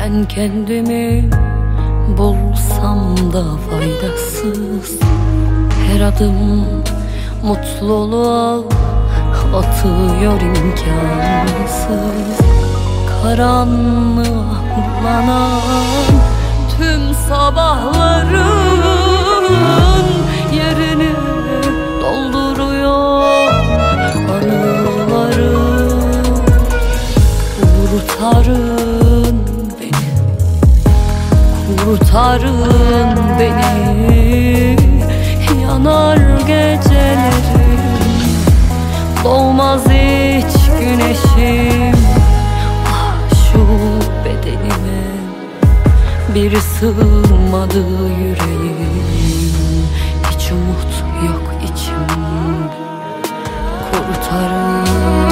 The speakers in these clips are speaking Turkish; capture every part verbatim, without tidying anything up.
Ben kendimi bulsam da faydasız, her adım mutluluğa atıyor imkansız. Karanlığa bulanan tüm sabahların yerini dolduruyor anılarım. Kurtarın beni, kurtarın beni, yanar gecelerim, doğmaz hiç güneşim. Ah şu bedenime bir sığmadı yüreğim, hiç umut yok içimde. Kurtarın,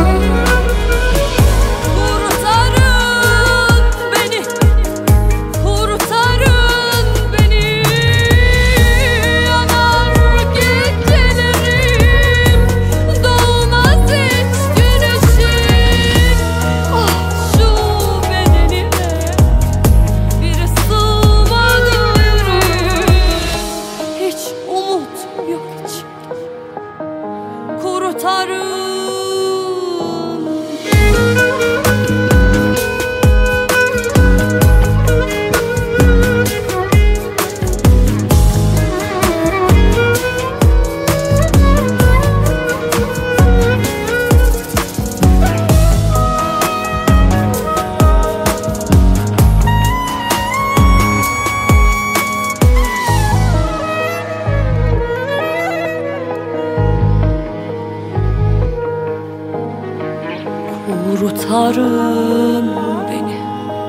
kurtarın beni,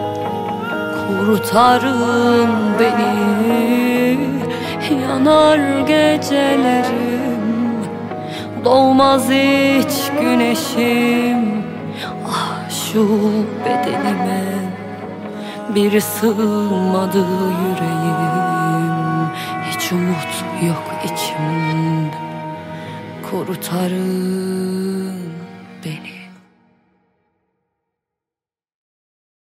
kurtarın beni, yanar gecelerim, doğmaz hiç güneşim. Ah şu bedenime bir sığmadı yüreğim, hiç umut yok içimde. Kurtarın beni.